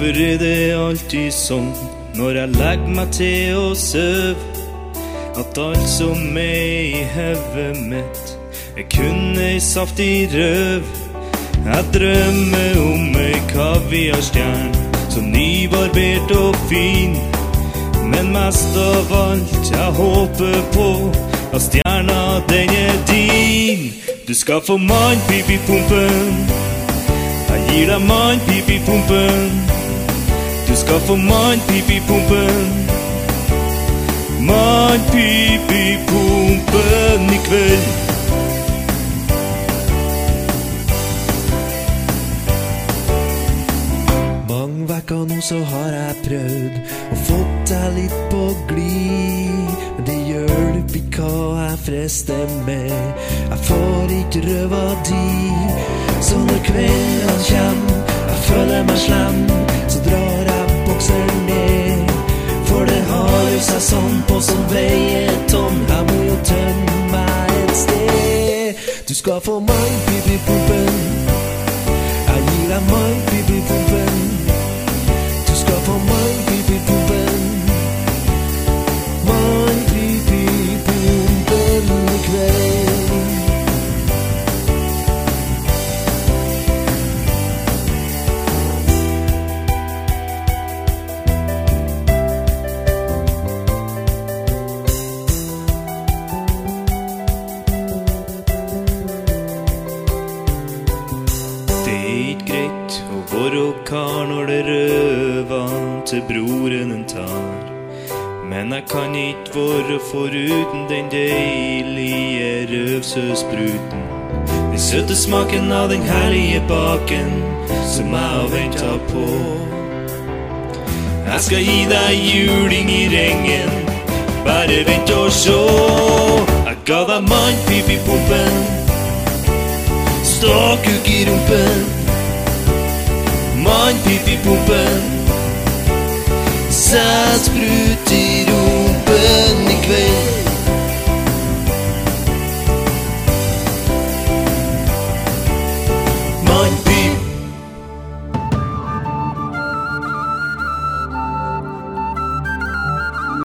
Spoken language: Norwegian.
Hvorfor det alltid sånn når jeg legger meg til å søv, at alt som i høvet mitt kun ei saftig røv? Jeg drømmer om ei kaviarstjern, så nybarbert og fin, men mest av alt jeg håper på at stjerna den din. Du skal få mann-pip-i-pumpen, jeg gir deg mann-pip-i-pumpen. Du skal få mann-pip-i-pumpen, mann-pip-i-pumpen i kveld. Mange vekker nå så har jeg prøvd og fått deg litt på glid, men det hjelper ikke hva jeg frister med. Jeg får ikke røva di. Så når kvelden kommer, jeg føler meg slem, så drar jeg bokseren ned. For det har jo seg sånn på som veier tom, jeg må jo tømme meg et sted. Du skal få mann-pip-i-pumpen, jeg gir deg mann-pip-i-pumpen. Du skal få mann-pip-i-pumpen, mann-pip-i-pumpen i kveld. Kar når det røver til broren en tar, men jeg kan ikke være foruten den deilige røvsøspruten, den søte smaken av den herlige baken som jeg har ventet på. Jeg skal gi deg juling i rengen, bare vent og se. Jeg ga deg mann-pip-i-pumpen, ståkuk i rumpen, mann-pip-i-pumpen, sætsprut